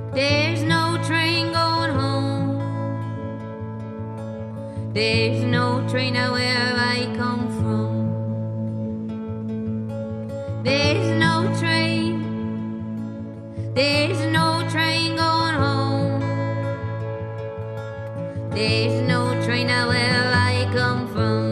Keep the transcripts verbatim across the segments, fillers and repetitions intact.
There's no train going home. There's no train out where I come from. There's no train. There's no train going home. There's no train out where I come from.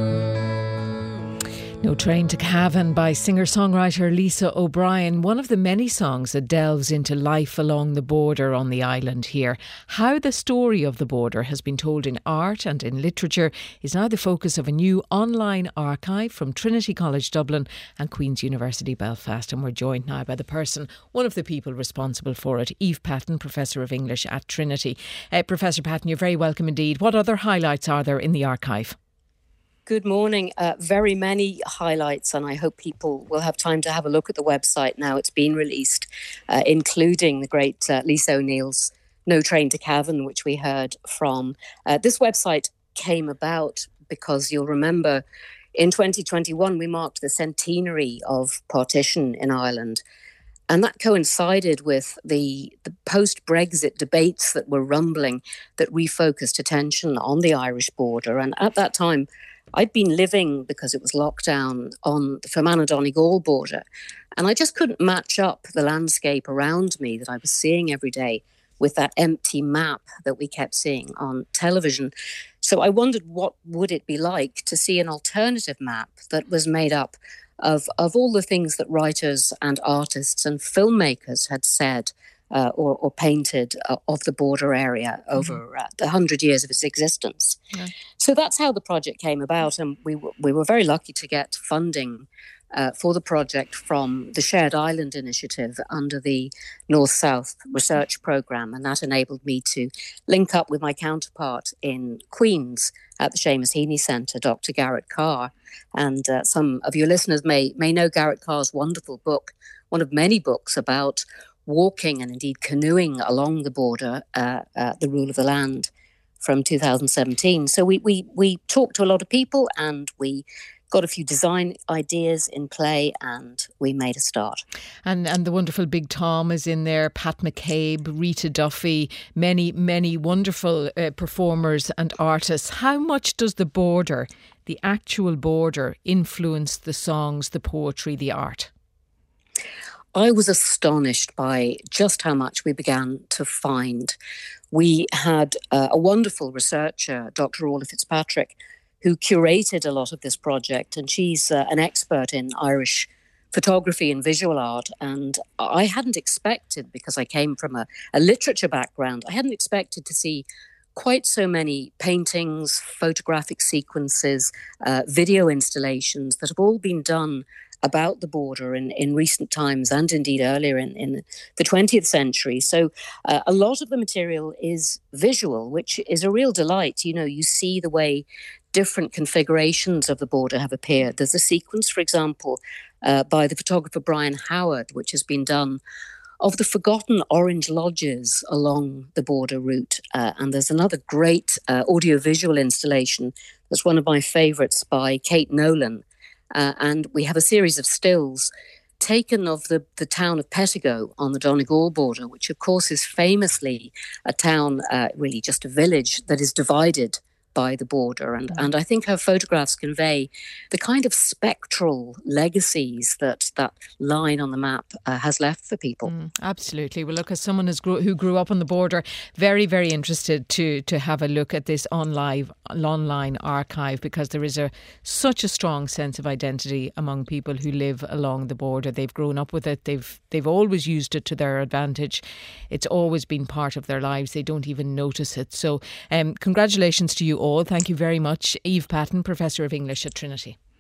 No Train to Cavan by singer-songwriter Lisa O'Brien, one of the many songs that delves into life along the border on the island here. How the story of the border has been told in art and in literature is now the focus of a new online archive from Trinity College Dublin and Queen's University Belfast. And we're joined now by the person, one of the people responsible for it, Eve Patton, Professor of English at Trinity. Uh, Professor Patton, you're very welcome indeed. What other highlights are there in the archive? Good morning. Uh, very many highlights, and I hope people will have time to have a look at the website now it's been released, uh, including the great uh, Lisa O'Neill's No Train to Cavan, which we heard from. Uh, this website came about because you'll remember in twenty twenty-one we marked the centenary of partition in Ireland. And that coincided with the, the post-Brexit debates that were rumbling that refocused attention on the Irish border. And at that time, I'd been living, because it was lockdown, on the Fermanagh-Donegal border, and I just couldn't match up the landscape around me that I was seeing every day with that empty map that we kept seeing on television. So I wondered, what would it be like to see an alternative map that was made up of, of all the things that writers and artists and filmmakers had said Uh, or, or painted uh, of the border area over mm-hmm. uh, the hundred years of its existence. Yeah. So that's how the project came about, and we w- we were very lucky to get funding uh, for the project from the Shared Island Initiative under the North-South Research Programme, and that enabled me to link up with my counterpart in Queen's at the Seamus Heaney Centre, Doctor Garrett Carr. And uh, some of your listeners may may know Garrett Carr's wonderful book, one of many books about walking and indeed canoeing along the border, uh, uh, the rule of the land, from two thousand seventeen. So we, we we talked to a lot of people, and we got a few design ideas in play, and we made a start. And and the wonderful Big Tom is in there, Pat McCabe, Rita Duffy, many, many wonderful uh, performers and artists. How much does the border, the actual border, influence the songs, the poetry, the art? I was astonished by just how much we began to find. We had uh, a wonderful researcher, Doctor Orla Fitzpatrick, who curated a lot of this project, and she's uh, an expert in Irish photography and visual art. And I hadn't expected, because I came from a, a literature background, I hadn't expected to see quite so many paintings, photographic sequences, uh, video installations that have all been done about the border in, in recent times, and indeed earlier in, in the twentieth century. So uh, a lot of the material is visual, which is a real delight. You know, you see the way different configurations of the border have appeared. There's a sequence, for example, uh, by the photographer Brian Howard, which has been done of the forgotten orange lodges along the border route. Uh, and there's another great uh, audiovisual installation that's one of my favourites by Kate Nolan. Uh, and we have a series of stills taken of the, the town of Pettigo on the Donegal border, which of course is famously a town, uh, really just a village that is divided by the border. And, and I think her photographs convey the kind of spectral legacies that that line on the map uh, has left for people. Mm, absolutely. Well, look, as someone who's grew, who grew up on the border, very, very interested to to have a look at this online, online archive, because there is a such a strong sense of identity among people who live along the border. They've grown up with it. They've they've always used it to their advantage. It's always been part of their lives. They don't even notice it. So um, congratulations to you all. Thank you very much. Eve Patton, Professor of English at Trinity.